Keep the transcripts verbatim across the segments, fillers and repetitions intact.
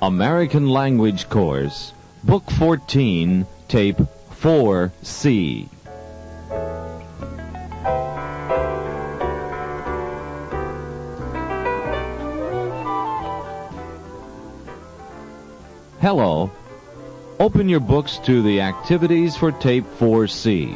American Language Course, Book fourteen, Tape four C. Hello. Open your books to the activities for Tape four C.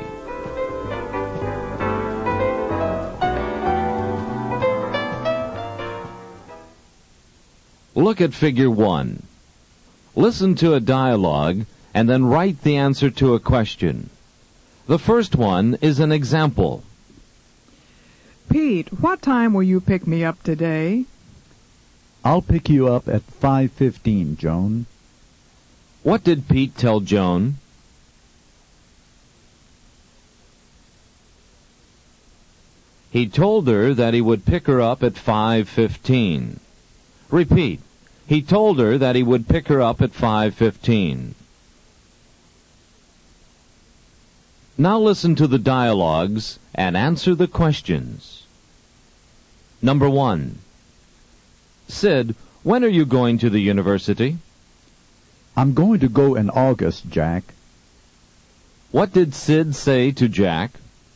Look at Figure one. Listen to a dialogue and then write the answer to a question. The first one is an example. Pete, what time will you pick me up today? I'll pick you up at five fifteen, Joan. What did Pete tell Joan? He told her that he would pick her up at five fifteen. Repeat. He told her that he would pick her up at five fifteen. Now listen to the dialogues and answer the questions. Number one. Sid, when are you going to the university? I'm going to go in August, Jack. What did Sid say to Jack?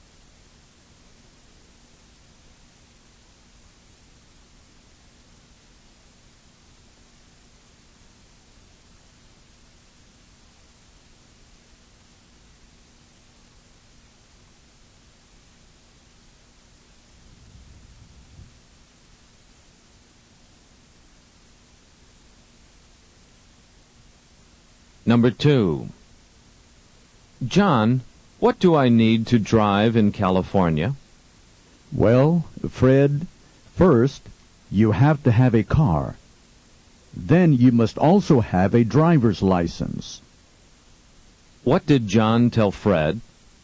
Number two. John, what do I need to drive in California? Well, Fred, first, you have to have a car. Then you must also have a driver's license. What did John tell Fred?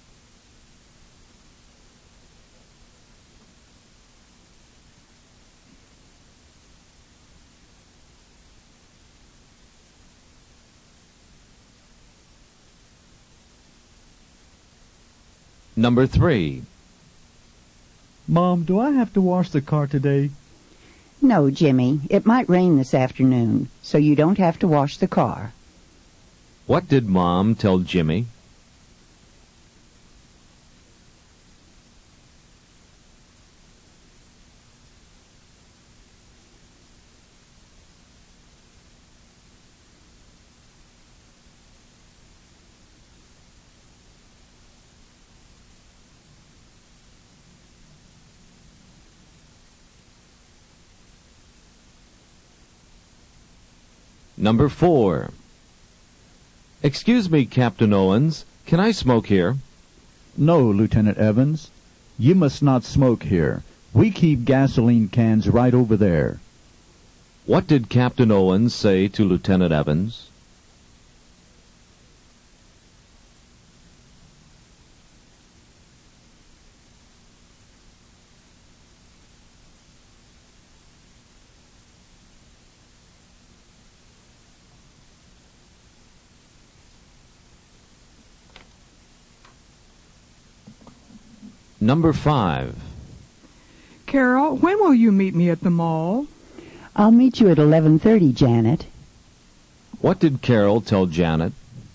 Number three. Mom, do I have to wash the car today? No, Jimmy. It might rain this afternoon, so you don't have to wash the car. What did Mom tell Jimmy? Number four. Excuse me, Captain Owens, can I smoke here? No, Lieutenant Evans. You must not smoke here. We keep gasoline cans right over there. What did Captain Owens say to Lieutenant Evans? Number five. Carol, when will you meet me at the mall? I'll meet you at eleven thirty, Janet. What did Carol tell Janet?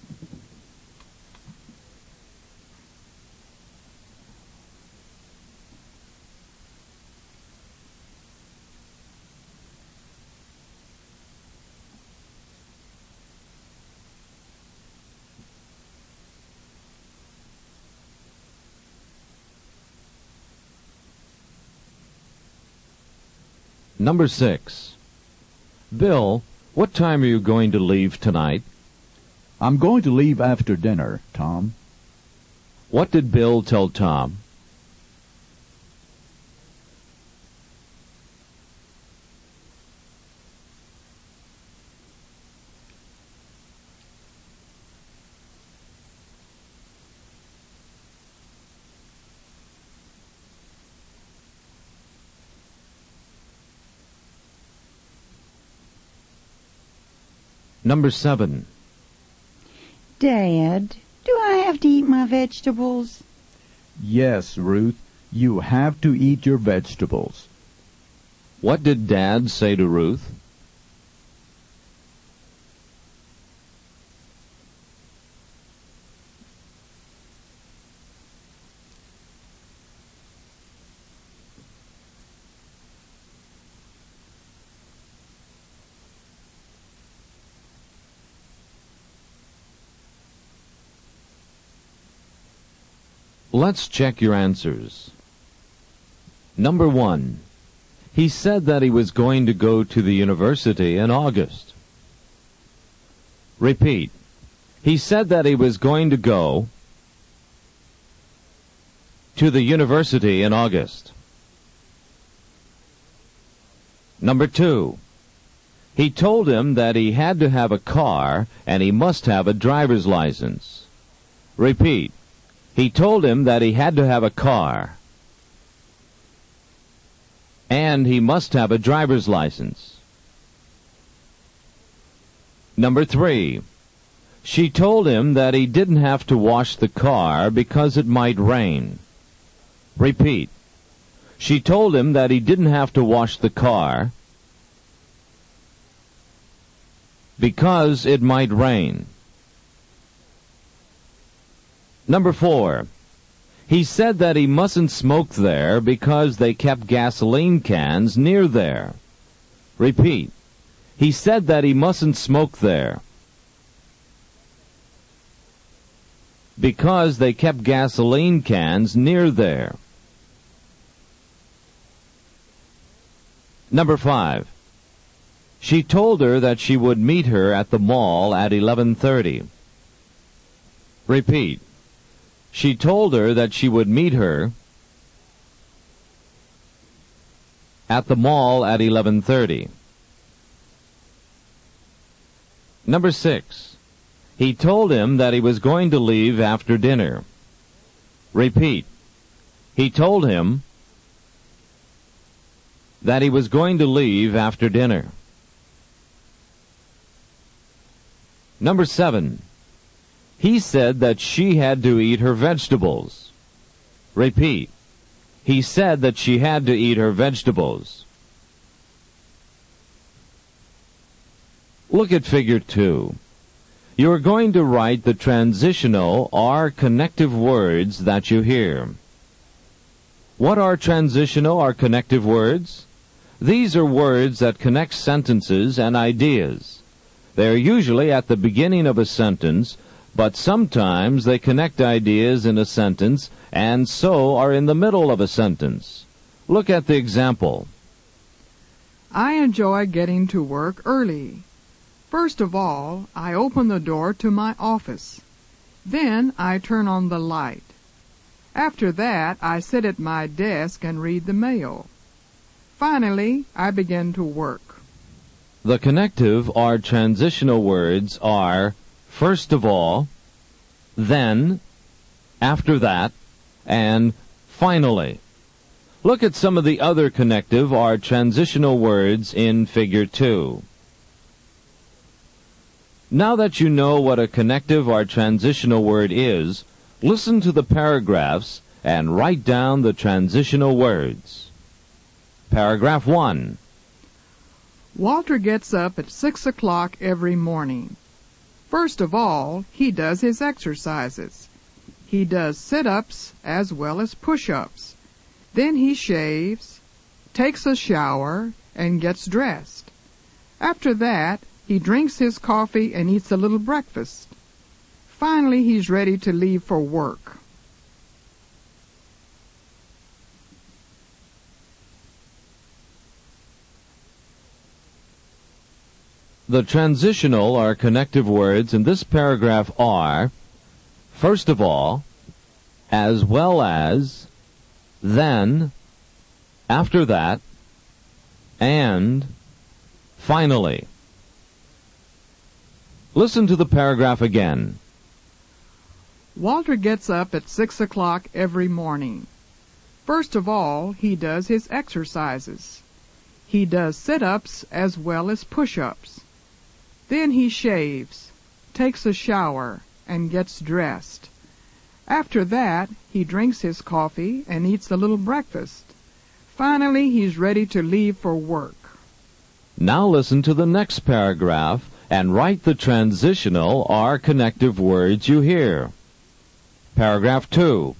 Number six. Bill, what time are you going to leave tonight? I'm going to leave after dinner, Tom. What did Bill tell Tom? Number seven. Dad, do I have to eat my vegetables? Yes, Ruth, you have to eat your vegetables. What did Dad say to Ruth? Let's check your answers. Number one. He said that he was going to go to the university in August. Repeat. He said that he was going to go to the university in August. Number two. He told him that he had to have a car and he must have a driver's license. Repeat. He told him that he had to have a car and he must have a driver's license. Number three. She told him that he didn't have to wash the car because it might rain. Repeat. She told him that he didn't have to wash the car because it might rain. Number four. He said that he mustn't smoke there because they kept gasoline cans near there. Repeat. He said that he mustn't smoke there because they kept gasoline cans near there. Number five. She told her that she would meet her at the mall at eleven thirty. Repeat. She told her that she would meet her at the mall at eleven thirty. Number six. He told him that he was going to leave after dinner. Repeat. He told him that he was going to leave after dinner. Number seven. He said that she had to eat her vegetables. Repeat. He said that she had to eat her vegetables. Look at figure two. You are going to write the transitional or connective words that you hear. What are transitional or connective words? These are words that connect sentences and ideas. They are usually at the beginning of a sentence, but sometimes they connect ideas in a sentence and so are in the middle of a sentence. Look at the example. I enjoy getting to work early. First of all, I open the door to my office. Then I turn on the light. After that, I sit at my desk and read the mail. Finally, I begin to work. The connective or transitional words are first of all, then, after that, and finally. Look at some of the other connective or transitional words in figure two. Now that you know what a connective or transitional word is, listen to the paragraphs and write down the transitional words. Paragraph one. Walter gets up at six o'clock every morning. First of all, he does his exercises. He does sit-ups as well as push-ups. Then he shaves, takes a shower, and gets dressed. After that, he drinks his coffee and eats a little breakfast. Finally, he's ready to leave for work. The transitional or connective words in this paragraph are, first of all, as well as, then, after that, and finally. Listen to the paragraph again. Walter gets up at six o'clock every morning. First of all, he does his exercises. He does sit-ups as well as push-ups. Then he shaves, takes a shower, and gets dressed. After that, he drinks his coffee and eats a little breakfast. Finally, he's ready to leave for work. Now listen to the next paragraph and write the transitional or connective words you hear. Paragraph two.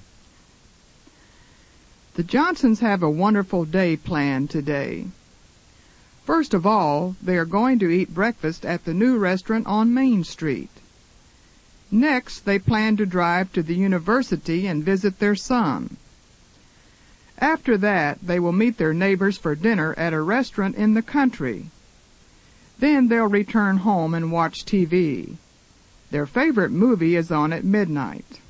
The Johnsons have a wonderful day planned today. First of all, they are going to eat breakfast at the new restaurant on Main Street. Next, they plan to drive to the university and visit their son. After that, they will meet their neighbors for dinner at a restaurant in the country. Then they'll return home and watch T V. Their favorite movie is on at midnight.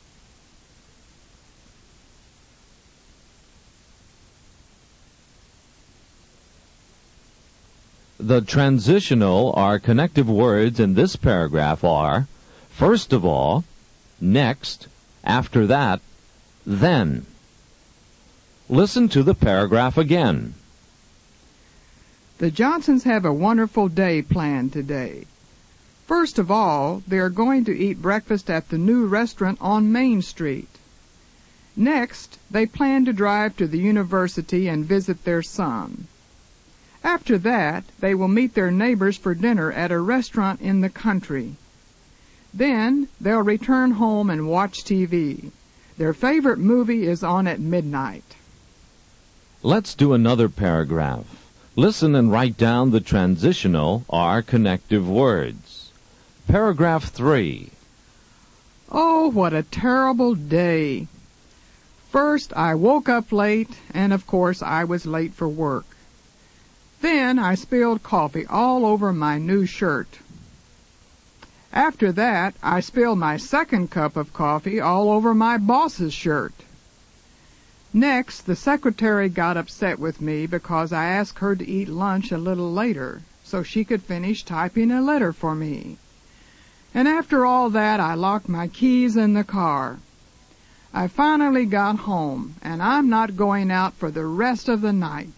The transitional or connective words in this paragraph are, first of all, next, after that, then. Listen to the paragraph again. The Johnsons have a wonderful day planned today. First of all, they are going to eat breakfast at the new restaurant on Main Street. Next, they plan to drive to the university and visit their son. After that, they will meet their neighbors for dinner at a restaurant in the country. Then, they'll return home and watch T V. Their favorite movie is on at midnight. Let's do another paragraph. Listen and write down the transitional or connective words. Paragraph three. Oh, what a terrible day. First, I woke up late, and of course I was late for work. Then I spilled coffee all over my new shirt. After that, I spilled my second cup of coffee all over my boss's shirt. Next, the secretary got upset with me because I asked her to eat lunch a little later so she could finish typing a letter for me. And after all that, I locked my keys in the car. I finally got home, and I'm not going out for the rest of the night.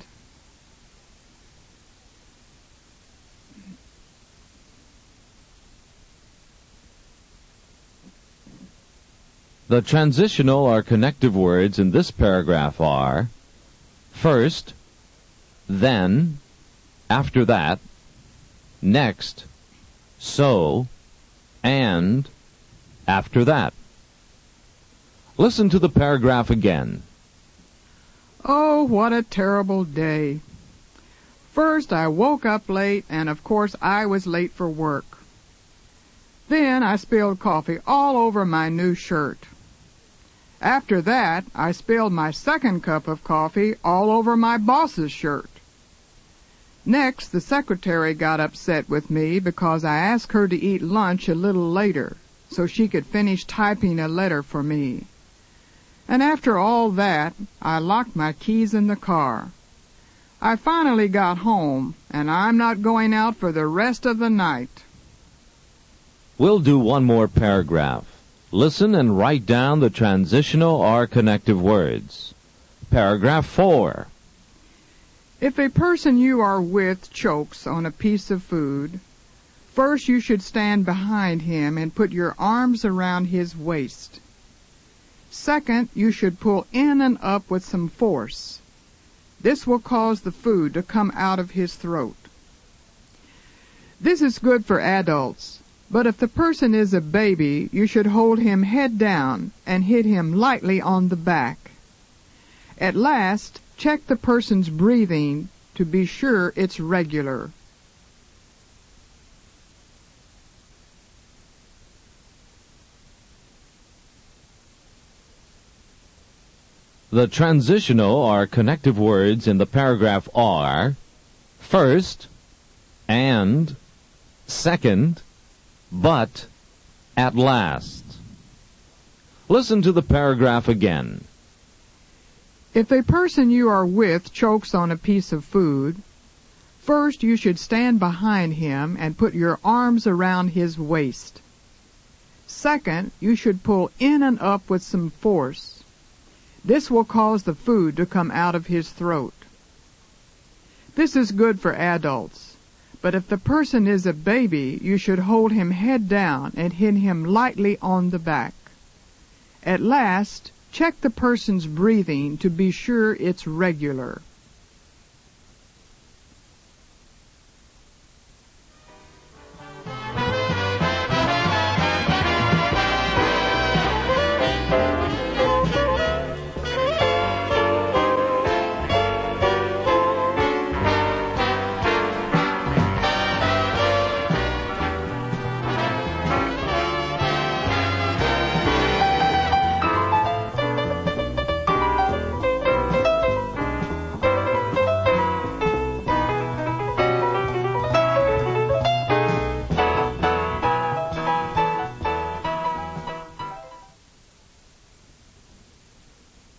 The transitional or connective words in this paragraph are, first, then, after that, next, so, and, after that. Listen to the paragraph again. Oh, what a terrible day. First, I woke up late, and of course I was late for work. Then I spilled coffee all over my new shirt. After that, I spilled my second cup of coffee all over my boss's shirt. Next, the secretary got upset with me because I asked her to eat lunch a little later so she could finish typing a letter for me. And after all that, I locked my keys in the car. I finally got home, and I'm not going out for the rest of the night. We'll do one more paragraph. Listen and write down the transitional or connective words. Paragraph four. If a person you are with chokes on a piece of food, first you should stand behind him and put your arms around his waist. Second, you should pull in and up with some force. This will cause the food to come out of his throat. This is good for adults. But if the person is a baby, you should hold him head down and hit him lightly on the back. At last, check the person's breathing to be sure it's regular. The transitional or connective words in the paragraph are, first, and, second, but, at last. Listen to the paragraph again. If a person you are with chokes on a piece of food, first you should stand behind him and put your arms around his waist. Second, you should pull in and up with some force. This will cause the food to come out of his throat. This is good for adults. But if the person is a baby, you should hold him head down and hit him lightly on the back. At last, check the person's breathing to be sure it's regular.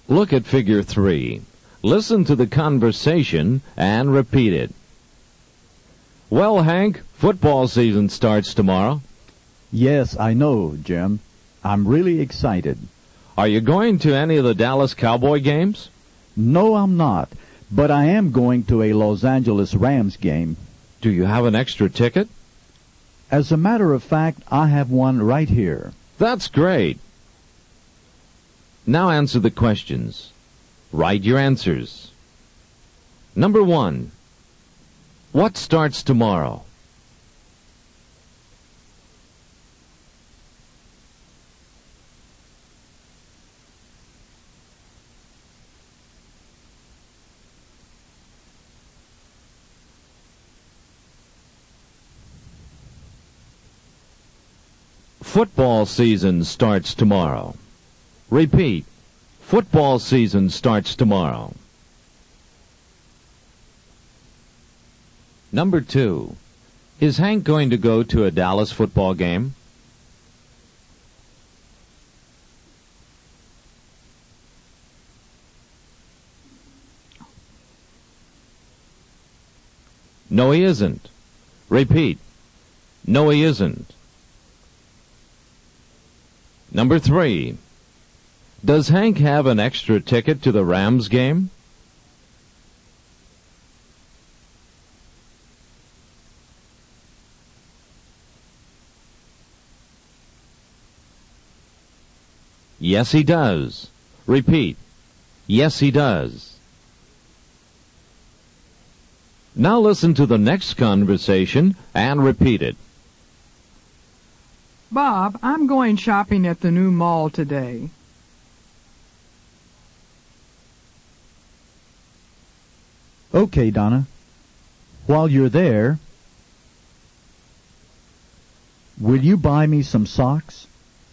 Look at figure three. Listen to the conversation and repeat it. Well, Hank, football season starts tomorrow. Yes, I know, Jim. I'm really excited. Are you going to any of the Dallas Cowboy games? No, I'm not, but I am going to a Los Angeles Rams game. Do you have an extra ticket? As a matter of fact, I have one right here. That's great. Now answer the questions. Write your answers. Number one. What starts tomorrow? Football season starts tomorrow. Repeat. Football season starts tomorrow. Number two. Is Hank going to go to a Dallas football game? No, he isn't. Repeat. No, he isn't. Number three. Does Hank have an extra ticket to the Rams game? Yes, he does. Repeat. Yes, he does. Now listen to the next conversation and repeat it. Bob, I'm going shopping at the new mall today. Okay, Donna. While you're there, will you buy me some socks?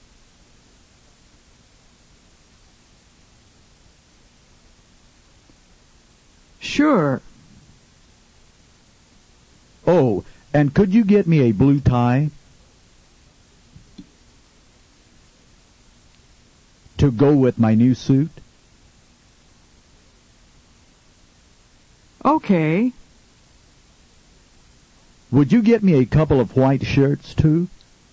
Sure. Oh, and could you get me a blue tie? To go with my new suit? Okay. Would you get me a couple of white shirts, too?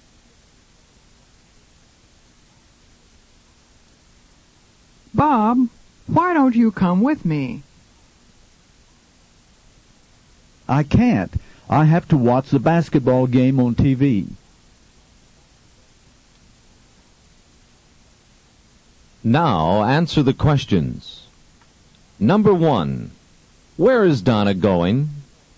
Bob, why don't you come with me? I can't. I have to watch the basketball game on T V. Now answer the questions. Number one. Where is Donna going?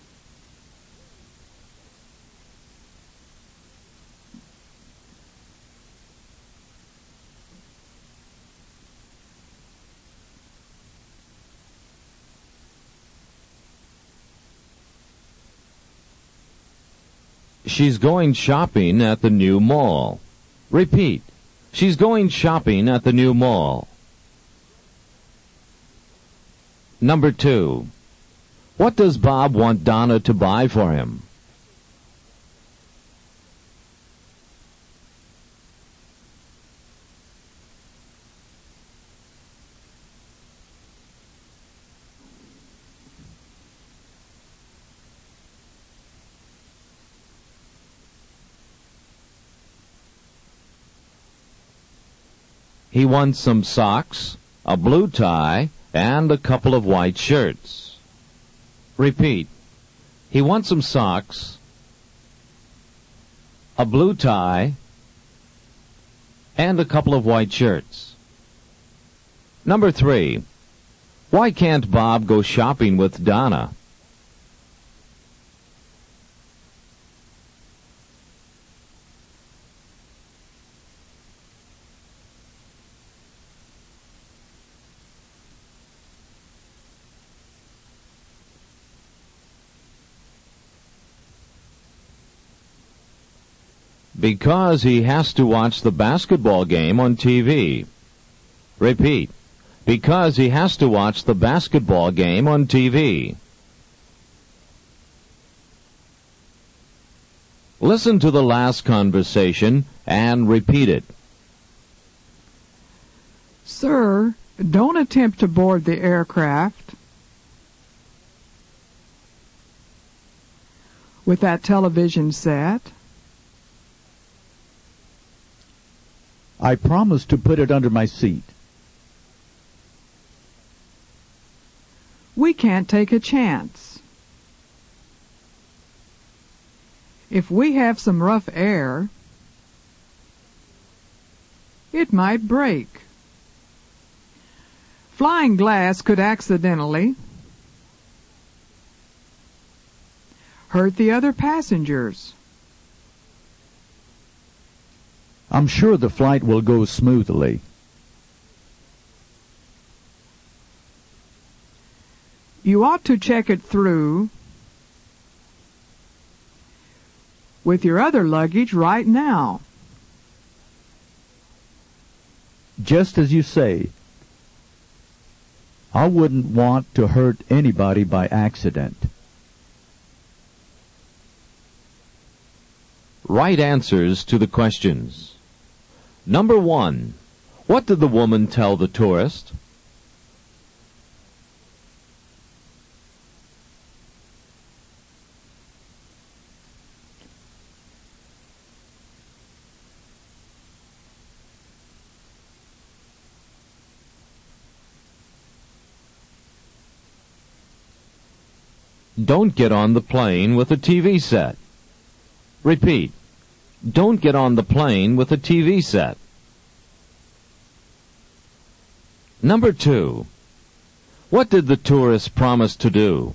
She's going shopping at the new mall. Repeat. She's going shopping at the new mall. Number two. What does Bob want Donna to buy for him? He wants some socks, a blue tie, and a couple of white shirts. Repeat. He wants some socks, a blue tie, and a couple of white shirts. Number three. Why can't Bob go shopping with Donna? Because he has to watch the basketball game on T V. Repeat. Because he has to watch the basketball game on T V. Listen to the last conversation and repeat it. Sir, Don't attempt to board the aircraft with that television set. I promised to put it under my seat. We can't take a chance. If we have some rough air, it might break. Flying glass could accidentally hurt the other passengers. I'm sure the flight will go smoothly. You ought to check it through with your other luggage right now. Just as you say. I wouldn't want to hurt anybody by accident. Right answers to the questions. Number one, what did the woman tell the tourist? Don't get on the plane with a T V set. Repeat. Don't get on the plane with a T V set. Number two. What did the tourist promise to do?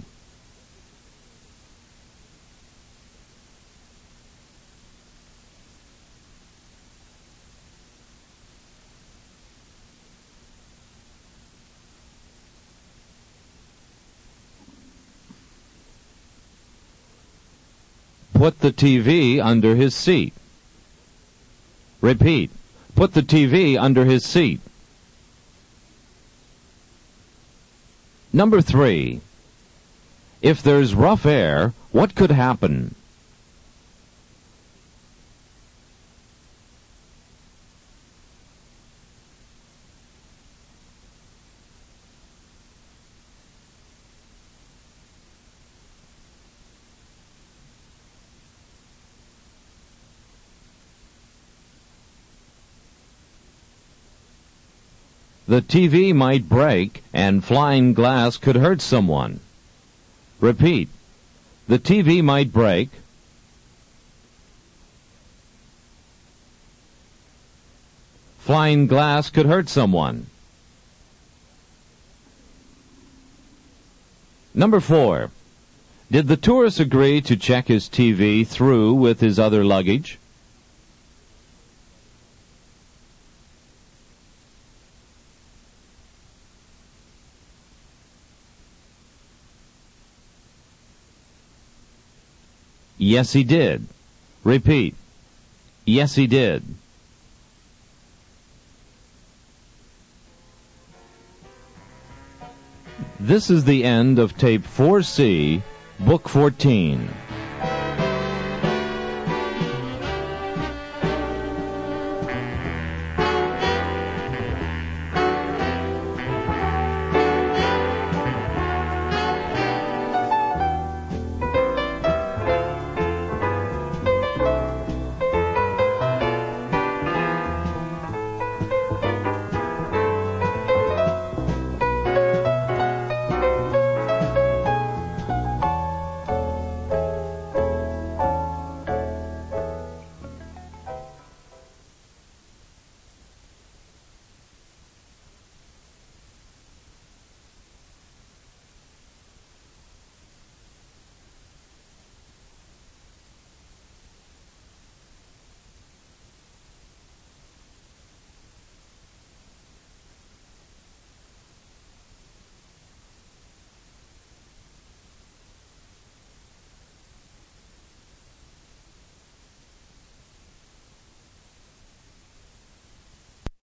Put the T V under his seat. Repeat. Put the T V under his seat. Number three. If there's rough air, what could happen? The T V might break and flying glass could hurt someone. Repeat. The T V might break. Flying glass could hurt someone. Number four. Did the tourist agree to check his T V through with his other luggage? Yes, he did. Repeat. Yes, he did. This is the end of Tape four C, Book fourteen.